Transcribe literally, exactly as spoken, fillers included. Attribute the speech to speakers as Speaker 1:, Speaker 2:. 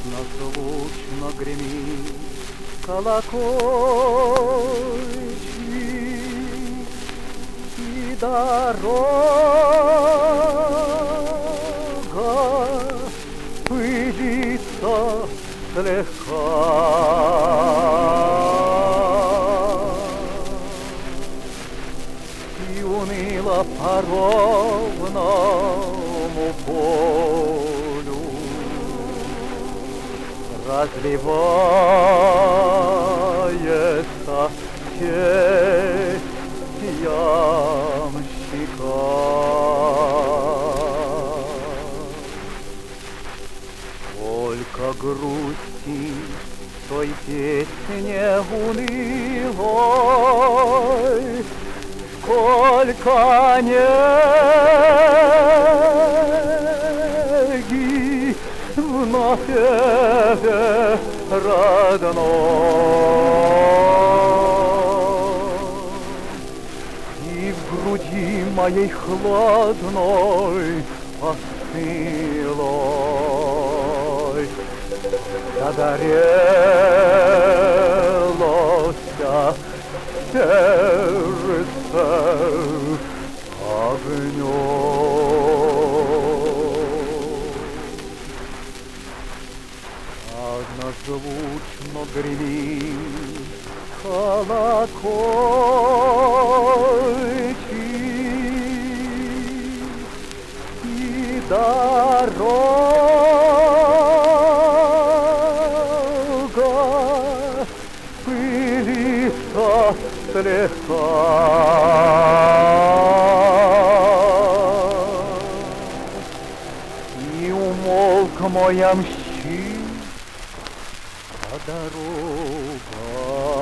Speaker 1: Однозвучно гремит колокольчик, и дорога пылится слегка. И уныло по ровному полю разливается тень ямщика. Сколько грусти в той песне унылой, сколько неги в напеве родной. И в груди моей хладной, постылой загорелося сердце огнем. Однозвучно гремит колокольчик, и дорога пылится слегка. И умолк мой ямщик, а дорога